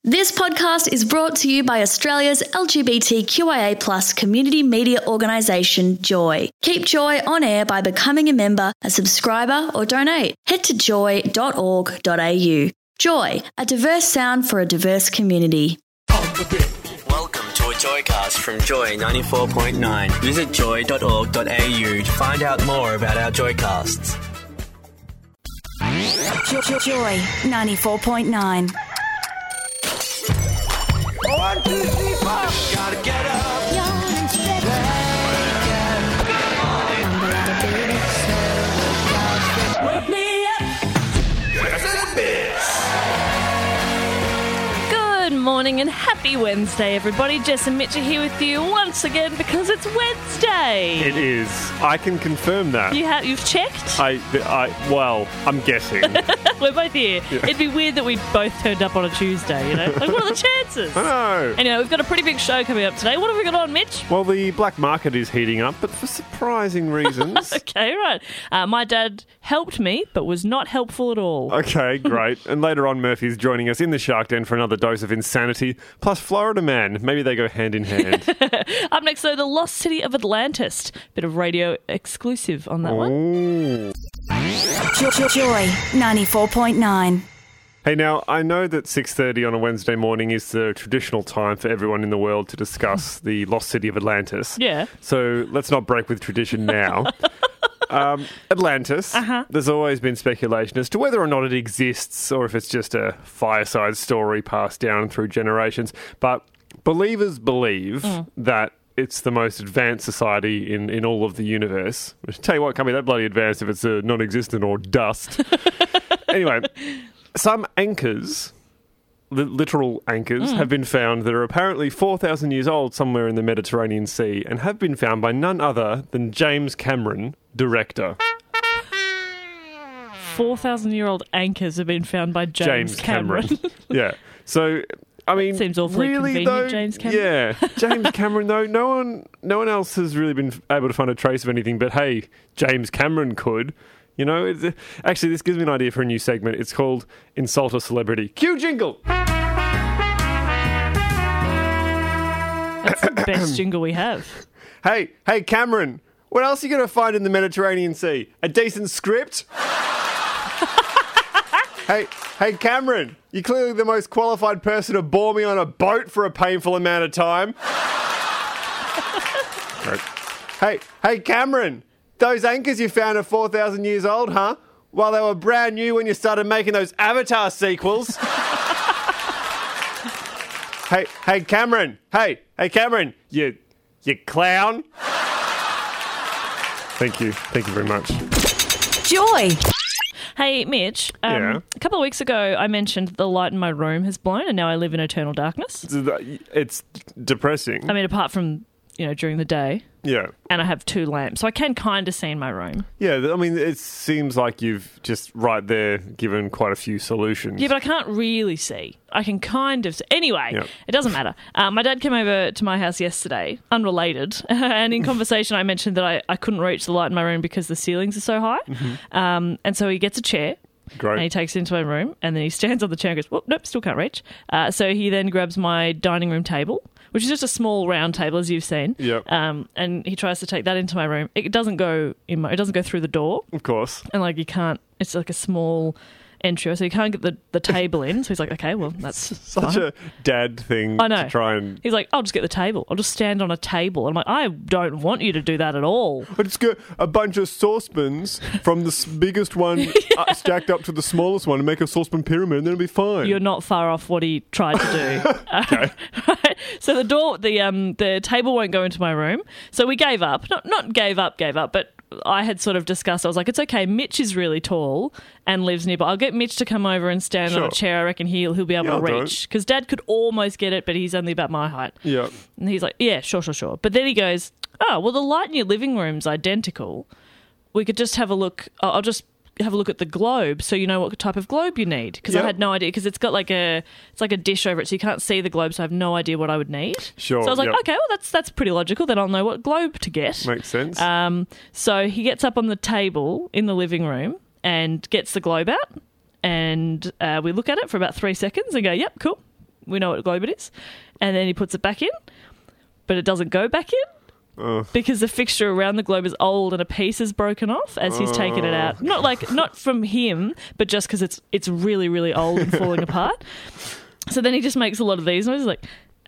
This podcast is brought to you by Australia's LGBTQIA+ community media organisation, Joy. Keep Joy on air by becoming a member, a subscriber or donate. Head to joy.org.au. Joy, a diverse sound for a diverse community. Welcome to a Joycast from Joy 94.9. Visit joy.org.au to find out more about our Joycasts. Joy 94.9. 1, 2, 3, 4. Gotta get up. Wake me up. Good morning and happy Wednesday, everybody. Jess and Mitch are here with you once again because it's Wednesday. It is. I can confirm that. You've checked? Well, I'm guessing. We're both here. Yeah. It'd be weird that we both turned up on a Tuesday, you know? Like, what are the chances? I know. Anyway, we've got a pretty big show coming up today. What have we got on, Mitch? Well, the black market is heating up, but for surprising reasons. Okay, right. My dad helped me, but was not helpful at all. Okay, great. And later on, Murphy's joining us in the Shark Den for another dose of insanity, plus Florida Man. Maybe they go hand in hand. Up next, though, the lost city of Atlantis. Bit of radio exclusive on that one. Joy 94.9. Hey, now, I know that 6:30 on a Wednesday morning is the traditional time for everyone in the world to discuss the lost city of Atlantis. Yeah. So let's not break with tradition now. Atlantis, There's always been speculation as to whether or not it exists or if it's just a fireside story passed down through generations. But believers believe that it's the most advanced society in all of the universe. I tell you what, can't be that bloody advanced if it's non-existent or dust. Anyway, some anchors, literal anchors, have been found that are apparently 4,000 years old somewhere in the Mediterranean Sea and have been found by none other than James Cameron, director. 4,000-year-old anchors have been found by James Cameron. Yeah. So, I mean, seems awfully really, convenient, though, James Cameron. Yeah, James Cameron, though, no one else has really been able to find a trace of anything, but hey, James Cameron could. You know, actually, this gives me an idea for a new segment. It's called Insult a Celebrity. Cue jingle! That's the best jingle we have. Hey, Cameron, what else are you going to find in the Mediterranean Sea? A decent script? Hey, Cameron, you're clearly the most qualified person to bore me on a boat for a painful amount of time. Hey, Cameron, those anchors you found are 4,000 years old, huh? Well, they were brand new when you started making those Avatar sequels. Hey, Cameron. Hey, Cameron, you clown. Thank you very much. Joy. Hey, Mitch, Yeah? a couple of weeks ago I mentioned the light in my room has blown and now I live in eternal darkness. It's depressing. I mean, apart from, during the day. Yeah. And I have 2 lamps, so I can kind of see in my room. Yeah, I mean, it seems like you've just right there given quite a few solutions. Yeah, but I can't really see. I can kind of see. Anyway, Yep. It doesn't matter. My dad came over to my house yesterday, unrelated, and in conversation I mentioned that I couldn't reach the light in my room because the ceilings are so high. And so he gets a chair. Great. And he takes it into my room, and then he stands on the chair and goes, "Whoop, nope, still can't reach." So he then grabs my dining room table, which is just a small round table, as you've seen. Yep. And he tries to take that into my room. It doesn't go through the door, Of course. and you can't. It's like a small entry, so you can't get the table in. So he's like, "Okay, well, that's Such fine." a dad thing I know. to try and... He's like, "I'll just get the table. I'll just stand on a table." And I'm like, "I don't want you to do that at all." But it's got a bunch of saucepans from the biggest one stacked up to the smallest one and make a saucepan pyramid, and then it'll be fine. You're not far off what he tried to do. Okay. Right? So the table won't go into my room. So we gave up. Not gave up, but I had sort of discussed, I was like, it's okay, Mitch is really tall and lives nearby. I'll get Mitch to come over and stand on a chair. I reckon he'll be able to reach. Because Dad could almost get it, but he's only about my height. Yeah. And he's like, yeah, sure. But then he goes, oh, well, the light in your living room's identical. We could just have a look. I'll just have a look at the globe so you know what type of globe you need. Because I had no idea, because it's got it's like a dish over it, so you can't see the globe, so I have no idea what I would need. Sure. So I was like, okay, well, that's pretty logical. Then I'll know what globe to get. Makes sense. So he gets up on the table in the living room and gets the globe out, and we look at it for about 3 seconds and go, yep, cool. we know what globe it is. And then he puts it back in, but it doesn't go back in. Because the fixture around the globe is old and a piece is broken off as he's taken it out. Not from him, but just because it's really, really old and falling apart. So then he just makes a lot of these noises like,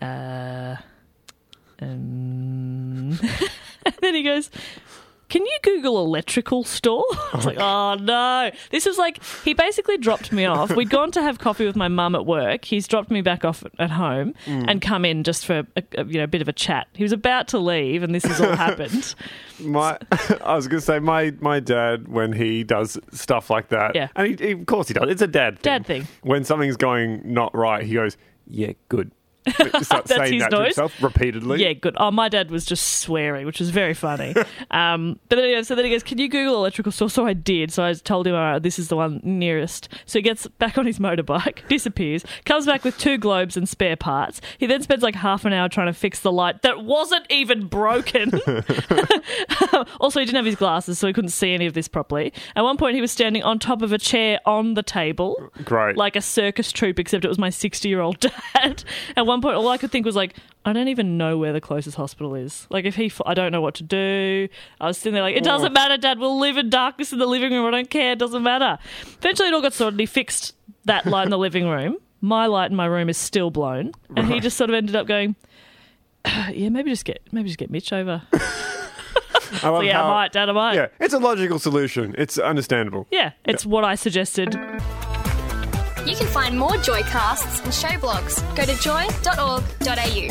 and then he goes, "Can you Google electrical store?" I was like, oh no. This was like, he basically dropped me off. We'd gone to have coffee with my mum at work. He's dropped me back off at home and come in just for a bit of a chat. He was about to leave and this has all happened. I was going to say, my dad, when he does stuff like that, Yeah. and he, of course he does, it's a dad thing. When something's going not right, he goes, "Yeah, good." Starts That's saying his that noise? to himself repeatedly. Yeah, good. Oh, my dad was just swearing, which was very funny. But then he goes, "Can you Google electrical store?" So I did. So I told him, all right, this is the one nearest. So he gets back on his motorbike, disappears, comes back with 2 globes and spare parts. He then spends like half an hour trying to fix the light that wasn't even broken. Also, he didn't have his glasses, so he couldn't see any of this properly. At one point, he was standing on top of a chair on the table. Great. Like a circus troupe, except it was my 60-year-old dad. At one point, all I could think was like, I don't even know where the closest hospital is. Like, I don't know what to do. I was sitting there like, it doesn't matter, Dad. We'll live in darkness in the living room. I don't care. It doesn't matter. Eventually, it all got sorted. He fixed that light in the living room. My light in my room is still blown. And he just sort of ended up going, yeah, maybe just get Mitch over. I love I might, Dad, I might. Yeah, it's a logical solution. It's understandable. Yeah, it's what I suggested. You can find more Joycasts and show blogs. Go to joy.org.au.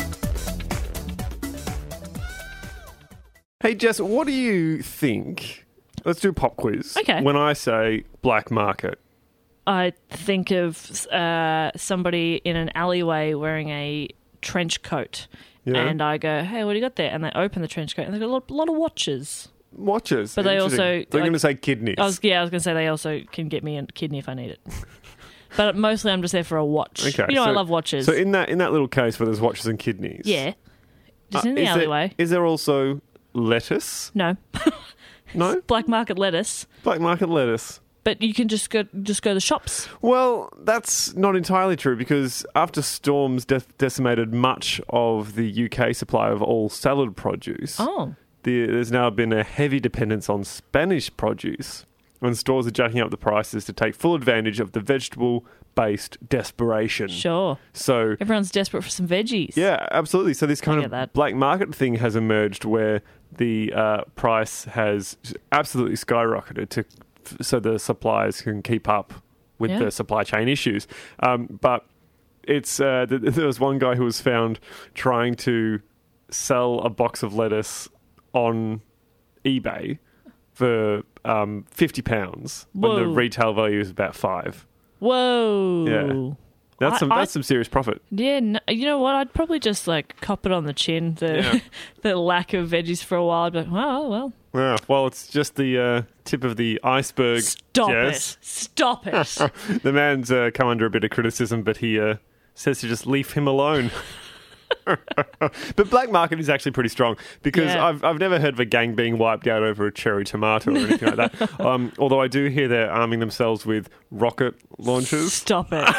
Hey, Jess, what do you think? Let's do a pop quiz. Okay. When I say black market. I think of somebody in an alleyway wearing a trench coat. Yeah. And I go, hey, what do you got there? And they open the trench coat and they've got a lot of watches. Watches. But they Interesting. also... They're going to say kidneys. I was going to say they also can get me a kidney if I need it. But mostly I'm just there for a watch. Okay, You know, so- I love watches. So in that little case where there's watches and kidneys. Yeah. Just in the is alleyway. Is there also lettuce? No. No? Black market lettuce. Black market lettuce. But you can just go to the shops. Well, that's not entirely true because after storms decimated much of the UK supply of all salad produce, Oh. there's now been a heavy dependence on Spanish produce, and stores are jacking up the prices to take full advantage of the vegetable-based desperation. Sure. So, Everyone's desperate for some veggies. yeah, absolutely. So this kind get of that. black market thing has emerged where the price has absolutely skyrocketed so the suppliers can keep up with Yeah. the supply chain issues. But it's there was one guy who was found trying to sell a box of lettuce on eBay for £50 when the Whoa. retail value is about $5. Whoa. Yeah. That's some serious profit. Yeah, no, you know what? I'd probably just like cop it on the chin, Yeah. the lack of veggies for a while. I'd be like, well, Yeah, well, it's just the tip of the iceberg. stop Jess. it. Stop it. The man's come under a bit of criticism, but he says to just leave him alone. But black market is actually pretty strong because Yeah. I've never heard of a gang being wiped out over a cherry tomato or anything like that. Although I do hear they're arming themselves with rocket launchers. Stop it.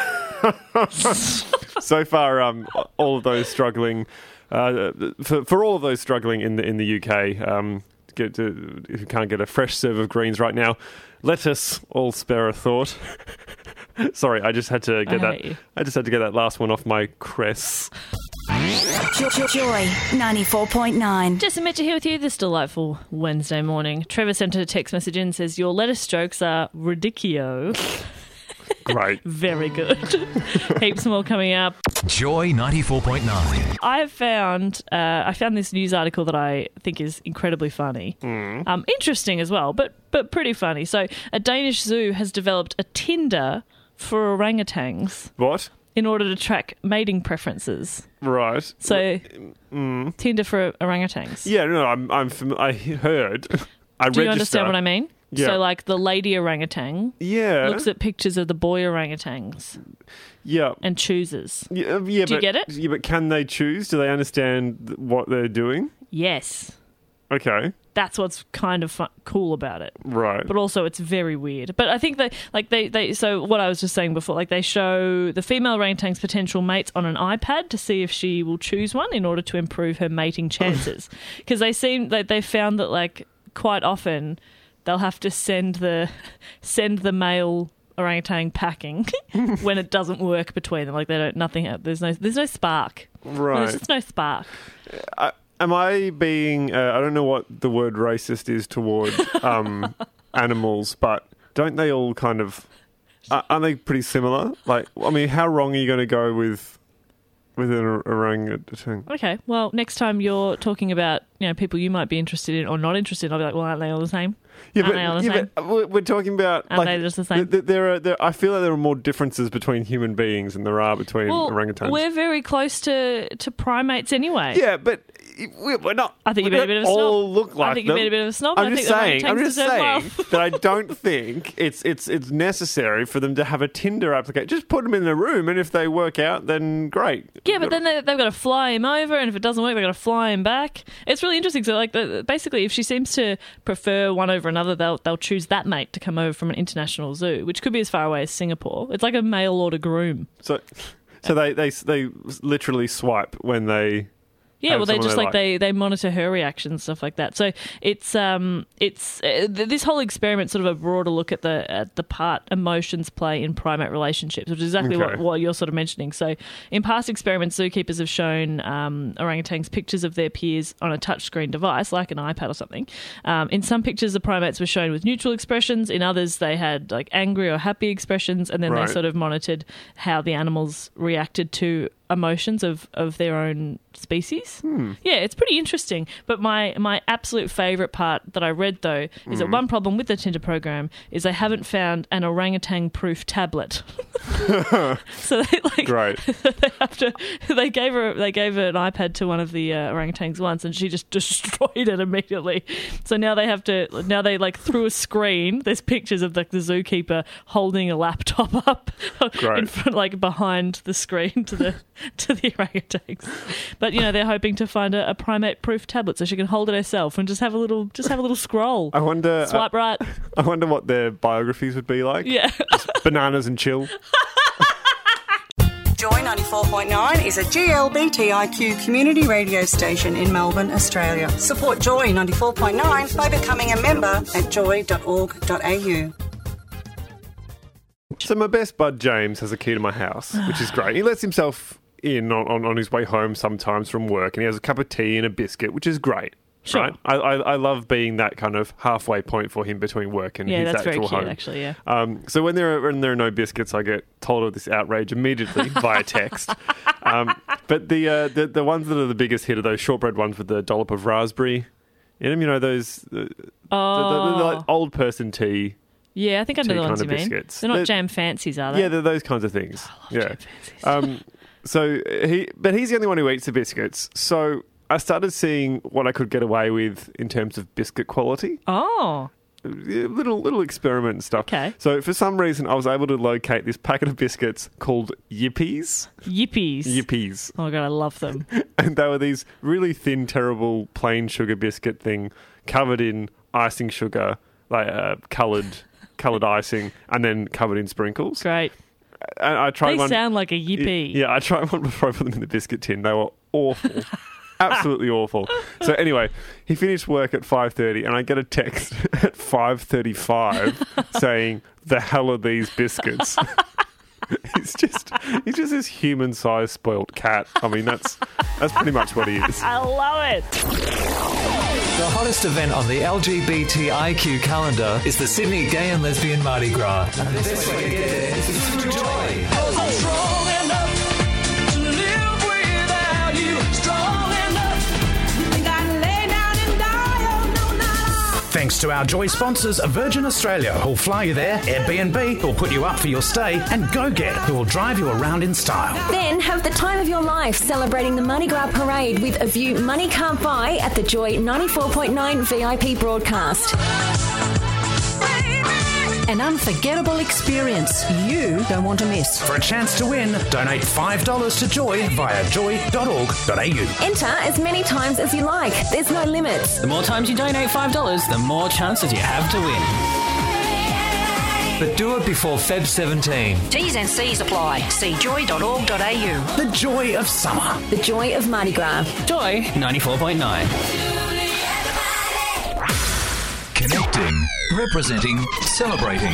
So far, all of those struggling, for all of those struggling in the UK, if you can't get a fresh serve of greens right now, let us all spare a thought. Sorry, I just had to get hate you. I just had to get that last one off my cress. Joy 94.9. Jess and Mitch are here with you this delightful Wednesday morning. Trevor sent a text message in and says, your lettuce jokes are ridiculous. Great. Very good. Heaps more coming up. Joy 94.9. I found this news article that I think is incredibly funny. Interesting as well, but pretty funny. So a Danish zoo has developed a Tinder for orangutans What? in order to track mating preferences. Right. So Tinder for orangutans. Yeah, no, I heard. Do you understand what I mean? Yeah. So like the lady orangutan Yeah. looks at pictures of the boy orangutans Yeah. and chooses. Yeah, Do you get it? Yeah, but can they choose? Do they understand what they're doing? Yes. Okay. That's what's kind of cool about it. Right. But also it's very weird. But I think they so what I was just saying before, like they show the female orangutan's potential mates on an iPad to see if she will choose one in order to improve her mating chances. Because they seem like they found that like quite often they'll have to send the male orangutan packing when it doesn't work between them. Like they don't there's no spark. Right. There's just no spark. Am I being... I don't know what the word racist is toward animals, but don't they all kind of... aren't they pretty similar? Like, I mean, how wrong are you going to go with an orangutan? Okay, well, next time you're talking about people you might be interested in or not interested in, I'll be like, well, aren't they all the same? Yeah, aren't they all the same? But we're talking about... Aren't they just the same? I feel like there are more differences between human beings than there are between orangutans. We're very close to primates anyway. Yeah, but we're not... I think you've been a bit of a snob. all look like I think you've been a bit of a snob. I'm just saying well. that I don't think it's necessary for them to have a Tinder application. Just put them in the room, and if they work out, then great. Yeah, but then they've got to fly him over, and if it doesn't work, they've got to fly him back. It's really interesting. So, like, basically, if she seems to prefer one over another, they'll choose that mate to come over from an international zoo, which could be as far away as Singapore. It's like a mail order groom. So they literally swipe when they... Yeah, well, they just they monitor her reactions, stuff like that. So it's this whole experiment sort of a broader look at the part emotions play in primate relationships, which is exactly what you're sort of mentioning. So in past experiments, zookeepers have shown orangutans pictures of their peers on a touchscreen device, like an iPad or something. In some pictures, the primates were shown with neutral expressions. In others, they had like angry or happy expressions, and then they sort of monitored how the animals reacted to emotions of their own species. Yeah, it's pretty interesting. But my absolute favourite part that I read, though, is that one problem with the Tinder program is they haven't found an orangutan-proof tablet. So they Great. they gave her an iPad to one of the orangutans once, and she just destroyed it immediately. So now they through a screen, there's pictures of the zookeeper holding a laptop up in front, like behind the screen to the orangutans. But they're hoping to find a primate-proof tablet so she can hold it herself and just have a little scroll. I wonder. Swipe right. I wonder what their biographies would be like. Yeah. Just bananas and chill. Joy 94.9 is a GLBTIQ community radio station in Melbourne, Australia. Support Joy 94.9 by becoming a member at joy.org.au. So my best bud James has a key to my house, which is great. He lets himself in on his way home sometimes from work, and he has a cup of tea and a biscuit, which is great. Sure. Right? I love being that kind of halfway point for him between work and his that's actual very cute, home. actually, yeah. So when there are no biscuits, I get told of this outrage immediately via text. But the ones that are the biggest hit are those shortbread ones with the dollop of raspberry in them. Those the like old person tea. Yeah, I think I know the ones you mean. Biscuits. They're not jam fancies, are they? Yeah, they're those kinds of things. I love jam fancies. So he's the only one who eats the biscuits. So I started seeing what I could get away with in terms of biscuit quality. Oh. Little experiment and stuff. Okay. So for some reason, I was able to locate this packet of biscuits called Yippies. Yippies. Oh, God, I love them. And they were these really thin, terrible, plain sugar biscuit thing covered in icing sugar, like coloured icing, and then covered in sprinkles. Great. And I tried one. They sound like a yippee. Yeah, I tried one before I put them in the biscuit tin. They were awful. Absolutely awful. So anyway, he finished work at 5:30, and I get a text at 5:35 saying, "The hell are these biscuits?" He's just this human-sized spoilt cat. I mean, that's pretty much what he is. I love it. The hottest event on the LGBTIQ calendar is the Sydney Gay and Lesbian Mardi Gras. And the best way to get there is through joy. I'm strong enough to live without you. Strong enough. Think I can lay down and die. Oh, no, no. Thanks to our Joy sponsors, Virgin Australia, who'll fly you there, Airbnb, who'll put you up for your stay, and GoGet, who will drive you around in style. Then have the time of your life celebrating the Mardi Gras Parade with a view money can't buy at the Joy 94.9 VIP broadcast. An unforgettable experience you don't want to miss. For a chance to win, donate $5 to Joy via joy.org.au. Enter as many times as you like. There's no limits. The more times you donate $5, the more chances you have to win. But do it before Feb 17. T's and C's apply. See joy.org.au. The joy of summer. The joy of Mardi Gras. Joy 94.9. Connecting, representing, celebrating.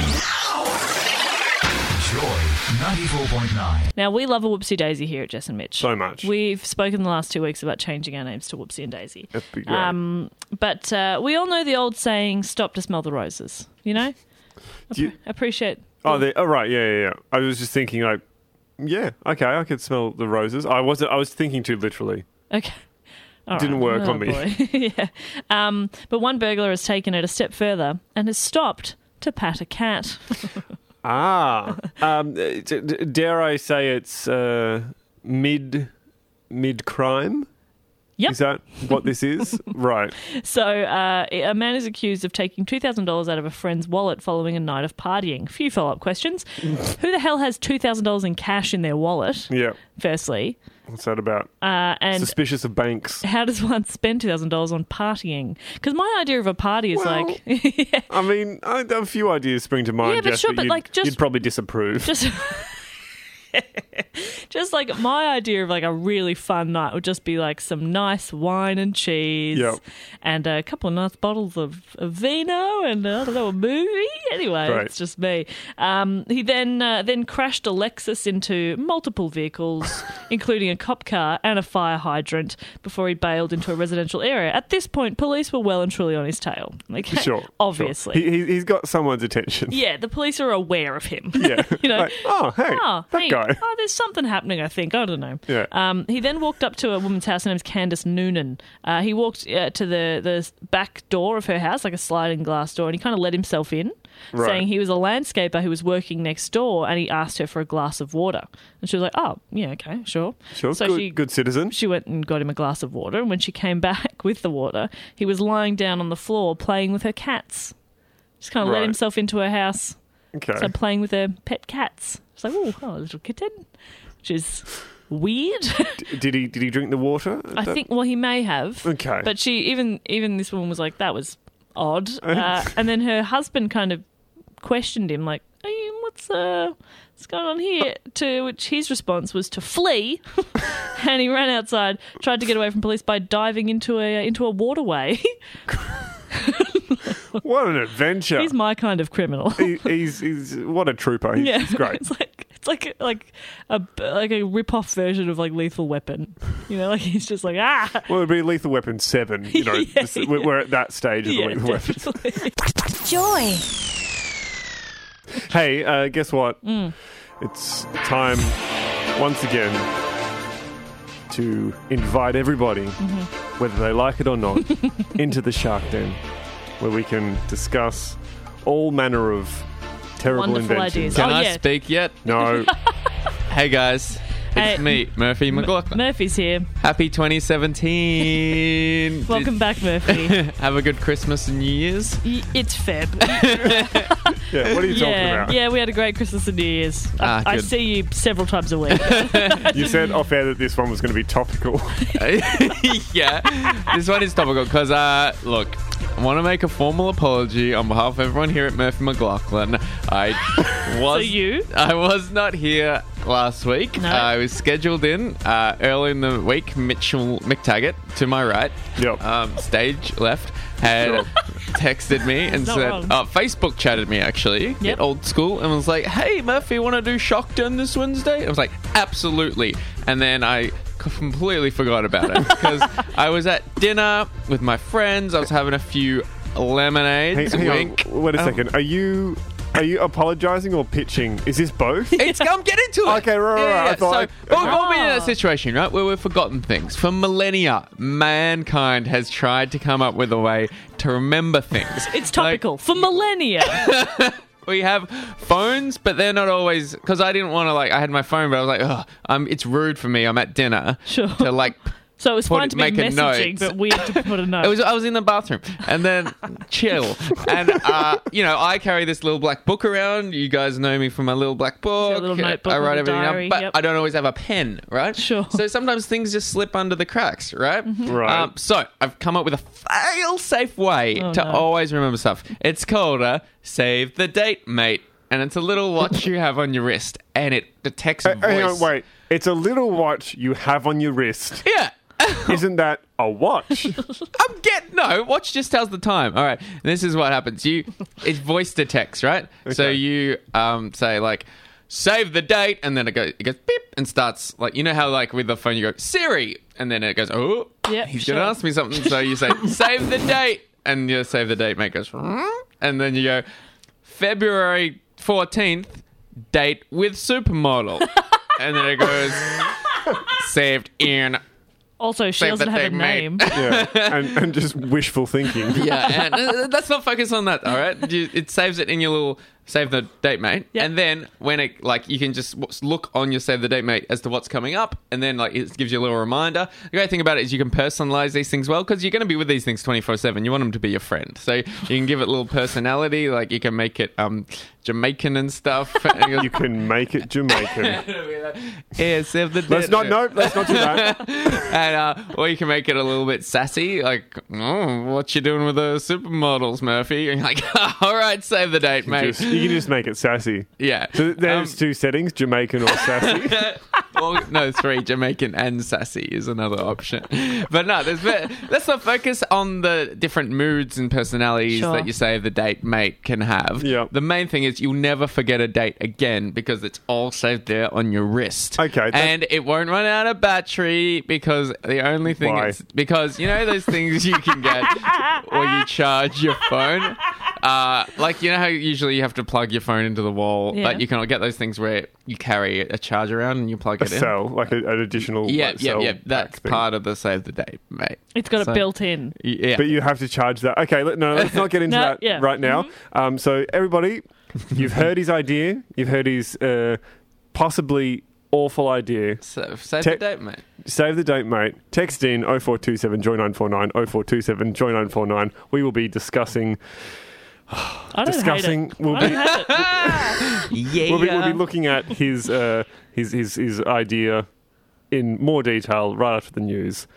Joy 94.9. Now, we love a whoopsie daisy here at Jess and Mitch. So much. We've spoken the last 2 weeks about changing our names to Whoopsie and Daisy. That'd be great. But we all know the old saying, stop to smell the roses, you know? Appreciate... right, yeah. I was just thinking, like, yeah, okay, I could smell the roses. I was thinking too literally. Okay. All Didn't right. work on me. Boy. Yeah. But one burglar has taken it a step further and has stopped to pat a cat. Dare I say it's mid-crime? Yep. Is that what this is? Right. So a man is accused of taking $2,000 out of a friend's wallet following a night of partying. A few follow-up questions. Who the hell has $2,000 in cash in their wallet? Yeah. Firstly. What's that about? And suspicious of banks. How does one spend $2,000 on partying? Because my idea of a party is like... yeah. I mean, a few ideas spring to mind. Yeah, but Jess, sure, but you'd probably disapprove. Just like my idea of like a really fun night would just be like some nice wine and cheese and a couple of nice bottles of vino and I don't know, a movie. Anyway, right. It's just me. He then crashed a Lexus into multiple vehicles, including a cop car and a fire hydrant before he bailed into a residential area. At this point, police were well and truly on his tail. Okay? Sure. Obviously. Sure. He's got someone's attention. Yeah, the police are aware of him. Yeah. You know, like, that guy. Oh, there's something happening, I think. I don't know. Yeah. He then walked up to a woman's house. Her name's Candace Noonan. He walked to the back door of her house, like a sliding glass door, and he kind of let himself in, saying he was a landscaper who was working next door, and he asked her for a glass of water. And she was like, oh, yeah, okay, sure. Sure, So good citizen. She went and got him a glass of water, and when she came back with the water, he was lying down on the floor playing with her cats. Just kind of let himself into her house. Okay. So playing with her pet cats. It's like, oh, a little kitten, which is weird. Did he drink the water? I think, well, he may have. Okay. But she, even this woman was like, that was odd. And then her husband kind of questioned him, like, hey, what's going on here? To which his response was to flee. And he ran outside, tried to get away from police by diving into a waterway. What an adventure! He's my kind of criminal. He's what a trooper. He's great. It's like a rip-off version of like Lethal Weapon. You know, like he's just like Well, it'd be Lethal Weapon 7. You know, we're at that stage of the Lethal Weapons. Joy. Hey, guess what? It's time once again to invite everybody, whether they like it or not, into the Shark Den, where we can discuss all manner of terrible Wonderful inventions. ideas. Can I speak yet? No. Hey guys, it's me, Murphy McLaughlin. Murphy's here. Happy 2017. Welcome back, Murphy. Have a good Christmas and New Year's. It's Feb. Yeah, what are you talking about? Yeah, we had a great Christmas and New Year's. I good. see you several times a week. You said off air that this one was going to be topical. Yeah, this one is topical because, look, I want to make a formal apology on behalf of everyone here at Murphy McLaughlin. I was not here last week. No. I was scheduled in early in the week. Mick Taggart, to my right, stage left, had texted me and said, Facebook chatted me actually, get old school, and was like, hey Murphy, want to do Shock Den this Wednesday? I was like, absolutely. And then I completely forgot about it because I was at dinner with my friends. I was having a few lemonades. Hang Wink. on. Wait a second. Are you apologising or pitching? Is this both? I'm getting to it. Okay, right. I thought, we've all been in that situation, right, where we've forgotten things. For millennia, mankind has tried to come up with a way to remember things. It's topical. For millennia. We have phones, but they're not always... Because I didn't want to, I had my phone, but I was like, it's rude for me. I'm at dinner to, So it was fine to be make a messaging, note. but weird to put a note. I was in the bathroom and then chill. And, I carry this little black book around. You guys know me from my little black book. Your little notebook I write with a everything diary, up, but yep. I don't always have a pen, right? Sure. So sometimes things just slip under the cracks, right? Right. So I've come up with a fail-safe way to no. always remember stuff. It's called a Save the Date Mate. And it's a little watch you have on your wrist. And it detects voice. Hang on, wait. It's a little watch you have on your wrist. Yeah. Isn't that a watch? No, watch just tells the time. All right, this is what happens. It's voice detects, right? Okay. So you say like, save the date, and then it goes beep and starts like, you know how like with the phone you go Siri, and then it goes Yep, he's sure. gonna ask me something. So you say save the date, and you save the date mate goes, and then you go February 14th date with supermodel, and then it goes saved in. Also, she Save doesn't the have a date, mate. name. Yeah, and just wishful thinking. Yeah, and let's not focus on that, all right? It saves it in your little save the date mate, Yep. and then when it like you can just look on your save the date mate as to what's coming up, and then like it gives you a little reminder. The great thing about it is you can personalize these things well because you're going to be with these things 24/7. You want them to be your friend, so you can give it a little personality. Like you can make it Jamaican and stuff. You can make it Jamaican. Yeah, save the date. Let's not do that. And or you can make it a little bit sassy, like, what you doing with the supermodels, Murphy? And you're like, all right, save the date, mate. You can just make it sassy. Yeah. So there's two settings, Jamaican or sassy. Well, no, 3, Jamaican and sassy is another option. But no, let's not focus on the different moods and personalities Sure. that you save the date mate can have. Yep. The main thing is you'll never forget a date again because it's all saved there on your wrist. Okay. And it won't run out of battery because the only thing Why? is because you know those things you can get where you charge your phone. Like you know how usually you have to plug your phone into the wall, Yeah. but you can get those things where you carry a charger around and you plug it in. Cell, like an additional cell That's pack thing. part of the save the date, mate. It's got So- it built in. Yeah. But you have to charge that. Okay, let's not get into No, that yeah. right now. So everybody, you've heard his idea. You've heard his possibly awful idea. So save the date, mate. Save the date, mate. Text in 0427 Joy 949 0427 Joy 949. We will be discussing. I don't discussing. hate it. We'll I be. don't hate it. Yeah. We'll be looking at his idea in more detail right after the news.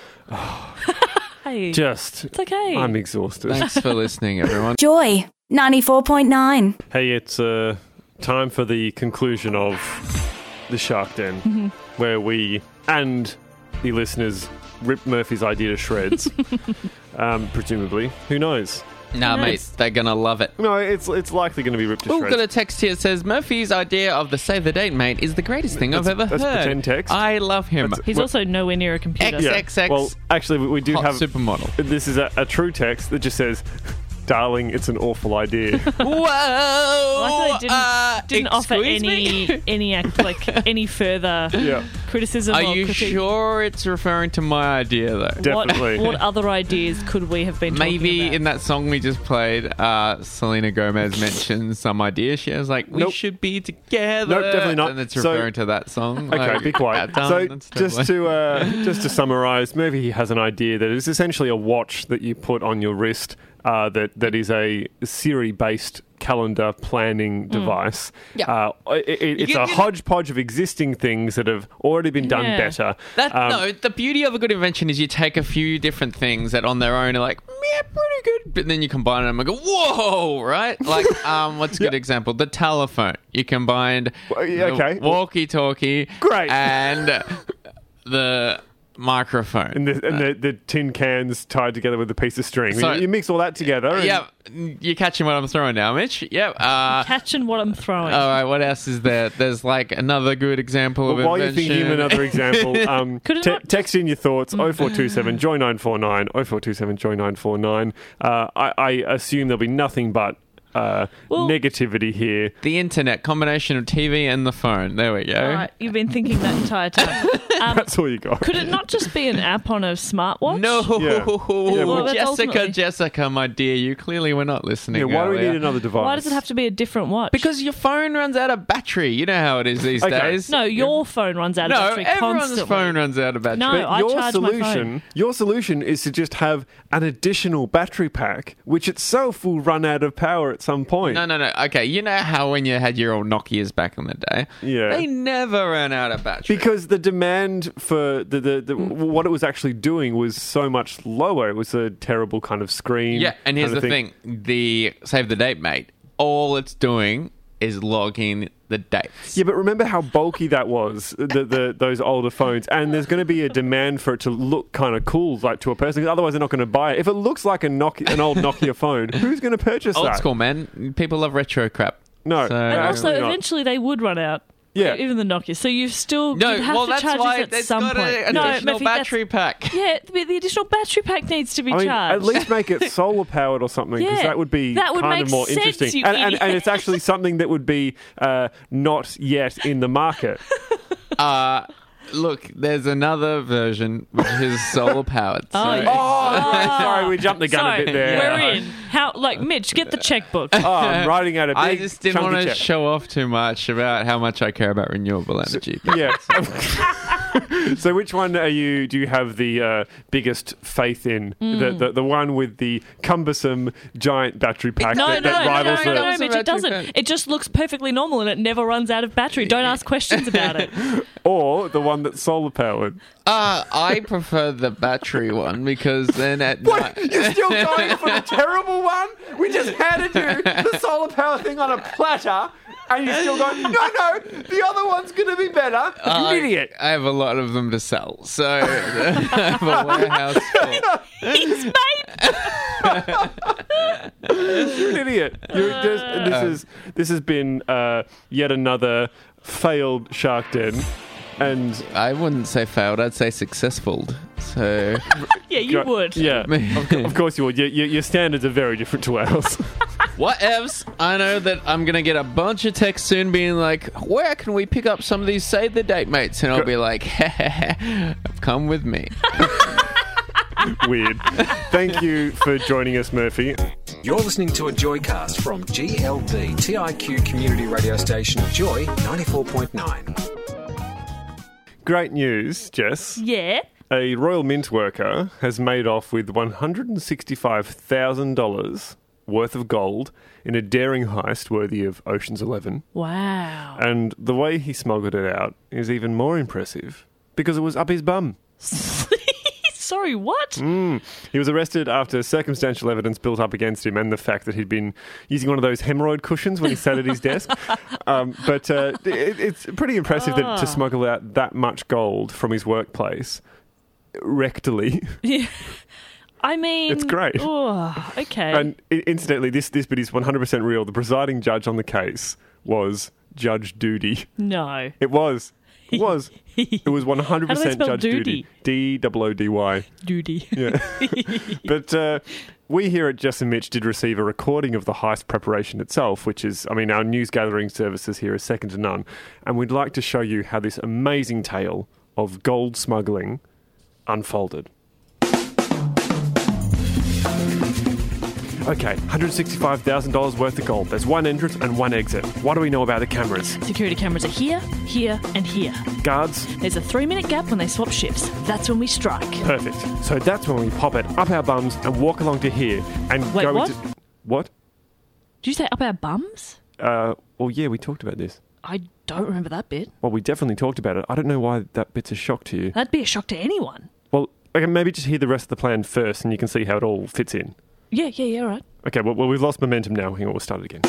Hey, Just, it's okay. I'm exhausted. Thanks for listening, everyone. Joy 94.9. Hey, it's time for the conclusion of the Shark Den, where we and the listeners rip Murphy's idea to shreds. Presumably, who knows? Nah, mate, they're gonna love it. No, it's likely going to be ripped to We've shreds. got a text here that says Murphy's idea of the save the date, mate, is the greatest thing I've ever that's heard. pretend text. I love him. He's also nowhere near a computer. XXX. Well, actually, we do hot have supermodel. This is a true text that just says, "Darling, it's an awful idea." Whoa! I like that it didn't offer excuse me? any further Yeah. criticism. Are or you critique. sure it's referring to my idea, though? Definitely. What other ideas could we have been talking Maybe about? in that song we just played, Selena Gomez mentioned some idea. She was like, we Nope. should be together. Nope, definitely not. And it's So- referring to that song. Okay, Like, be quiet. done, So, that's just totally- to summarise, maybe he has an idea that is essentially a watch that you put on your wrist. That is a Siri-based calendar planning device. Yeah. It's You a get- hodgepodge of existing things that have already been done Yeah. better. No, the beauty of a good invention is you take a few different things that on their own are like, yeah, pretty good, but then you combine them and go, whoa, right? Like, what's a good example? The telephone. You combined okay. the walkie-talkie Great. and the microphone. And the tin cans tied together with a piece of string. So- You mix all that together. and- Yeah, you're catching what I'm throwing now, Mitch. Yep. Catching what I'm throwing. All right, what else is there? There's like another good example of Well, while you're invention. thinking of another example, Could it not text in your thoughts 0427 Joy 949 0427 Joy 949. I assume there'll be nothing but negativity here. The internet, combination of TV and the phone. There we go. All right, you've been thinking that entire time. That's all you got. Could it not just be an app on a smartwatch? No, Well, that's Jessica, my dear, you clearly were not listening. Yeah, why do we earlier. need another device? Why does it have to be a different watch? Because your phone runs out of battery. You know how it is these days. No, your phone runs out of battery everyone's constantly. phone runs out of battery. No, But I your charge my phone. Your solution is to just have an additional battery pack, which itself will run out of power at some point. No. Okay, you know how when you had your old Nokias back in the day, they never ran out of battery. Because the demand for what it was actually doing was so much lower. It was a terrible kind of screen. Yeah, and here's kind the of thing. The Save the Date Mate, all it's doing is logging the dates. Yeah, but remember how bulky that was, those older phones, and there's going to be a demand for it to look kind of cool, like to a person, 'cause otherwise they're not going to buy it. If it looks like an old Nokia phone, who's going to purchase that? Old school, man. People love retro crap. No. So, And also, eventually they would run out. Yeah. Even the Nokia. So you've still No, you'd have well, to that's charge why it at there's some got point. an additional battery pack. Yeah, the additional battery pack needs to be I mean, charged. at least make it solar powered or something, because Yeah, that would be that would kind make of more sense, interesting. you And idiot. it's actually something that would be not yet in the market. Look, there's another version which is solar powered. Sorry, we jumped the gun a bit there. We're in. Mitch, get the checkbook. I'm writing out a big I just didn't chunky want to check. show off too much about how much I care about renewable energy. Yeah. So which one do you have the biggest faith in? The one with the cumbersome giant battery pack that rivals the... No, Mitch, it doesn't. It just looks perfectly normal and it never runs out of battery. Don't ask questions about it. Or the one that's solar powered. I prefer the battery one because then at What? night... You're still going for the terrible one? We just handed you the solar power thing on a platter, and you're still going, no, the other one's going to be better. You idiot. I have a lot of them to sell, so I have a warehouse full. He's made. You're an idiot. This has been yet another failed Shark Den. And I wouldn't say failed, I'd say successful. So yeah, you would. Yeah, of course you would. Your standards are very different to ours. Whatevs. I know that I'm going to get a bunch of texts soon being like, where can we pick up some of these Save the Date Mates? And I'll be like, come with me. Weird. Thank you for joining us, Murphy. You're listening to a Joycast from GLB TIQ community radio station Joy 94.9. Great news, Jess. Yeah. A Royal Mint worker has made off with $165,000 worth of gold in a daring heist worthy of Ocean's 11. Wow. And the way he smuggled it out is even more impressive because it was up his bum. Sorry, what? He was arrested after circumstantial evidence built up against him and the fact that he'd been using one of those hemorrhoid cushions when he sat at his desk. But it's pretty impressive to smuggle out that much gold from his workplace rectally. Yeah. I mean... It's great. Oh, okay. And incidentally, this bit is 100% real. The presiding judge on the case was Judge Doody. No. It was. It was 100% How do they spell Judge Doody. D-O-O-D-Y. Doody. Yeah. But we here at Jess and Mitch did receive a recording of the heist preparation itself, which is, our news gathering services here is second to none. And we'd like to show you how this amazing tale of gold smuggling unfolded. Okay, $165,000 worth of gold. There's one entrance and one exit. What do we know about the cameras? Security cameras are here, here, and here. Guards? There's a 3-minute gap when they swap shifts. That's when we strike. Perfect. So that's when we pop it up our bums and walk along to here and Wait, go what? into... What? Did you say up our bums? Well, yeah, we talked about this. I don't remember that bit. Well, we definitely talked about it. I don't know why that bit's a shock to you. That'd be a shock to anyone. Well, okay, maybe just hear the rest of the plan first and you can see how it all fits in. Yeah, all right. Okay, well, we've lost momentum now. Hang on, we'll start it again.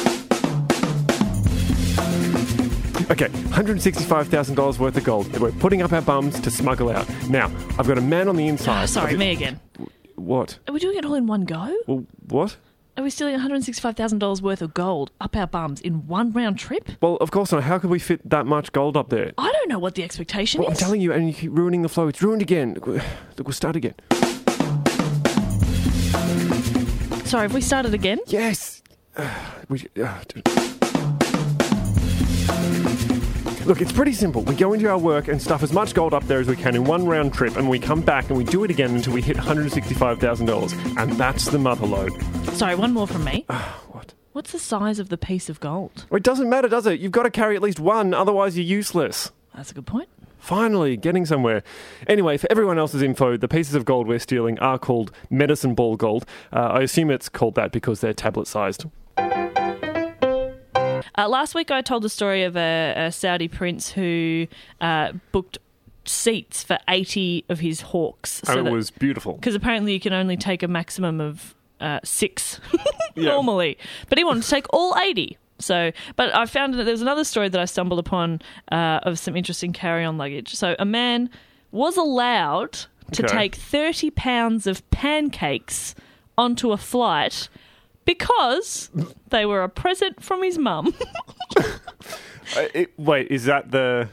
Okay, $165,000 worth of gold that we're putting up our bums to smuggle out. Now, I've got a man on the inside. Me again. What? Are we doing it all in one go? Well, what? Are we stealing $165,000 worth of gold up our bums in one round trip? Well, of course not. How could we fit that much gold up there? I don't know what the expectation Well, is. I'm telling you, and you keep ruining the flow. It's ruined again. Look, we'll start again. Sorry, have we started again? Yes. Look, it's pretty simple. We go into our work and stuff as much gold up there as we can in one round trip, and we come back and we do it again until we hit $165,000. And that's the mother lode. Sorry, one more from me. What? What's the size of the piece of gold? It doesn't matter, does it? You've got to carry at least one, otherwise you're useless. That's a good point. Finally, getting somewhere. Anyway, for everyone else's info, the pieces of gold we're stealing are called medicine ball gold. I assume it's called that because they're tablet-sized. Last week I told the story of a Saudi prince who booked seats for 80 of his hawks. And it was beautiful. Because apparently you can only take a maximum of 6 normally. But he wanted to take all 80. So, but I found that there's another story that I stumbled upon of some interesting carry-on luggage. So a man was allowed to take 30 pounds of pancakes onto a flight because they were a present from his mum. Wait, is that the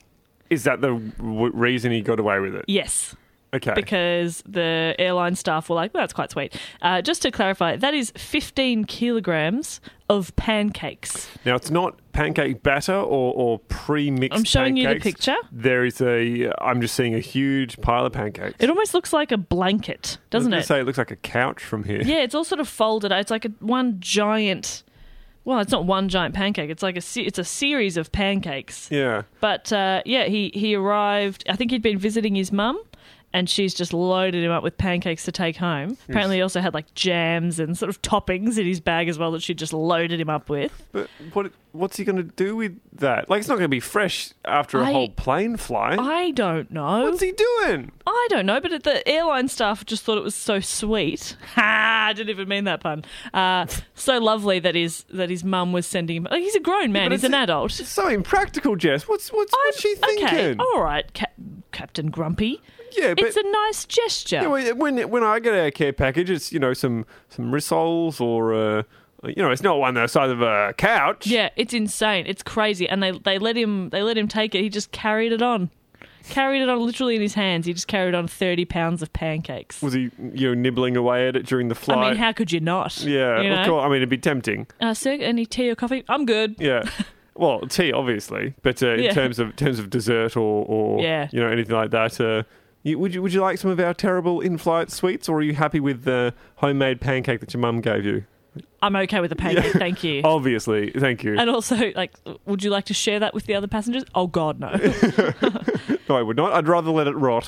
reason he got away with it? Yes. Okay. Because the airline staff were like, well, that's quite sweet. Just to clarify, that is 15 kilograms of pancakes. Now, it's not pancake batter or pre-mixed I'm showing pancakes. you the picture. There is I'm just seeing a huge pile of pancakes. It almost looks like a blanket, doesn't I it? was going to say it looks like a couch from here. Yeah, it's all sort of folded. It's like one giant... Well, it's not one giant pancake. It's like it's a series of pancakes. Yeah. But, he arrived... I think he'd been visiting his mum, and she's just loaded him up with pancakes to take home. Apparently he also had like jams and sort of toppings in his bag as well that she just loaded him up with. But what's he going to do with that? Like, it's not going to be fresh after a whole plane flight. I don't know. What's he doing? I don't know, but the airline staff just thought it was so sweet. Ha! I didn't even mean that pun. So lovely that his mum was sending him... Like, he's a grown man. He's an adult. It's so impractical, Jess. What's she thinking? Okay, all right, Captain Grumpy. Yeah, but it's a nice gesture. Yeah, when I get a care package, it's some rissoles or it's not one the size of a couch. Yeah, it's insane. It's crazy, and they let him take it. He just carried it on literally in his hands. He just carried on 30 pounds of pancakes. Was he nibbling away at it during the flight? I mean, how could you not? Yeah, of course. I mean, it'd be tempting. Sir, any tea or coffee? I'm good. Yeah. Well, tea obviously, but in terms of dessert or anything like that. Would you like some of our terrible in-flight sweets, or are you happy with the homemade pancake that your mum gave you? I'm okay with the pancake, thank you. Obviously, thank you. And also, would you like to share that with the other passengers? Oh, God, no. No, I would not. I'd rather let it rot.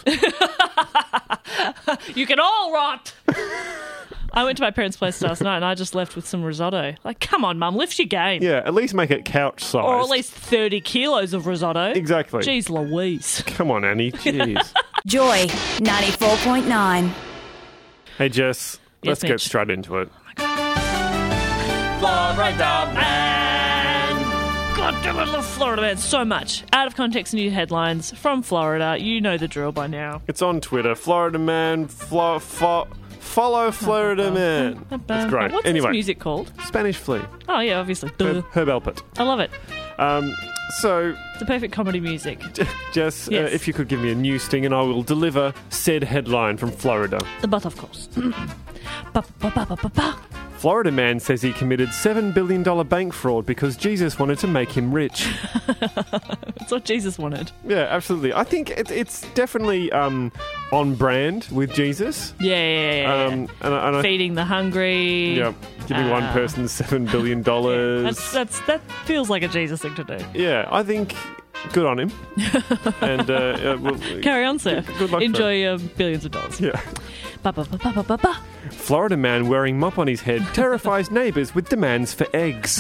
You can all rot! I went to my parents' place last night and I just left with some risotto. Like, come on, Mum, lift your game. Yeah, at least make it couch-sized. Or at least 30 kilos of risotto. Exactly. Jeez Louise. Come on, Annie. Jeez. Joy 94.9. Hey, Jess. Let's Mitch. get straight into it. Florida Man. God damn, I love Florida Man so much. Out of context news headlines from Florida. You know the drill by now. It's on Twitter. Florida Man. Follow Florida Man. It's great. What's anyway, this music called? Spanish Flea. Oh, yeah, obviously. Herb Alpert. I love it. So... It's the perfect comedy music. Jess, Yes. if you could give me a new sting and I will deliver said headline from Florida. But of course. Ba-ba-ba-ba-ba-ba. Florida man says he committed $7 billion bank fraud because Jesus wanted to make him rich. That's what Jesus wanted. Yeah, absolutely. I think it's definitely on brand with Jesus. Yeah. And I, Feeding the hungry. Yeah, giving one person $7 billion. That feels like a Jesus thing to do. Yeah, I think good on him. And carry on, sir. Good luck. Enjoy your billions of dollars. Yeah. Ba-ba-ba-ba-ba-ba. Florida man wearing mop on his head terrifies neighbours with demands for eggs.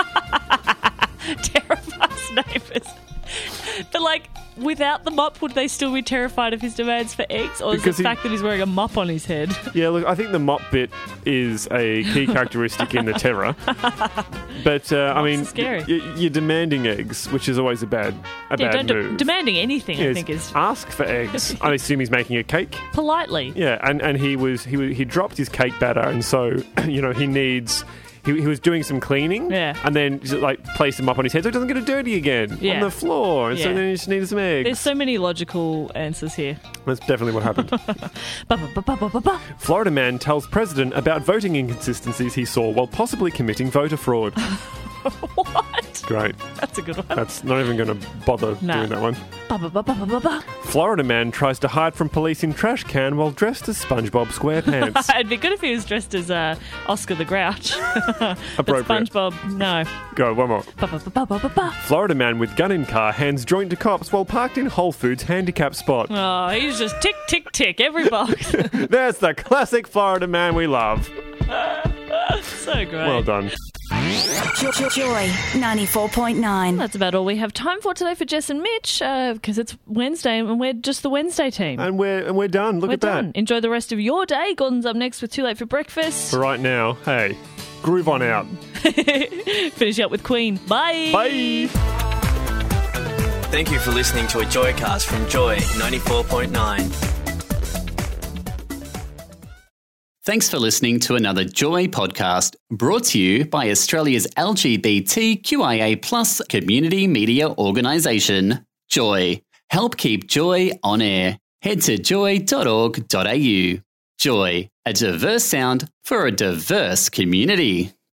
Terrifies neighbours. But, without the mop, would they still be terrified of his demands for eggs? Or is it the fact that he's wearing a mop on his head? Yeah, look, I think the mop bit is a key characteristic in the terror. But, I mean, scary. You're demanding eggs, which is always a bad move. Demanding anything, I think, is... Ask for eggs. I assume he's making a cake. Politely. Yeah, and he dropped his cake batter, and so, he needs he was doing some cleaning, and then just, like placed them up on his head so it doesn't get dirty again on the floor. And so then he just needed some eggs. There's so many logical answers here. That's definitely what happened. Florida man tells president about voting inconsistencies he saw while possibly committing voter fraud. What? Great. That's a good one. That's not even going to bother doing that one. Florida man tries to hide from police in trash can while dressed as SpongeBob SquarePants. It'd be good if he was dressed as Oscar the Grouch. But SpongeBob, no. Go, one more. Florida man with gun in car hands joint to cops while parked in Whole Foods handicap spot. Oh, he's just tick, tick, tick every box. That's the classic Florida man we love. So great. Well done. Joy 94.9. That's about all we have time for today for Jess and Mitch, because it's Wednesday and we're just the Wednesday team. And we're done. Look at that. Enjoy the rest of your day. Gordon's up next with Too Late for Breakfast. For right now, hey, groove on out. Finish up with Queen. Bye. Bye. Thank you for listening to a Joycast from Joy 94.9. Thanks for listening to another Joy podcast brought to you by Australia's LGBTQIA+ community media organisation, Joy. Help keep Joy on air. Head to joy.org.au. Joy, a diverse sound for a diverse community.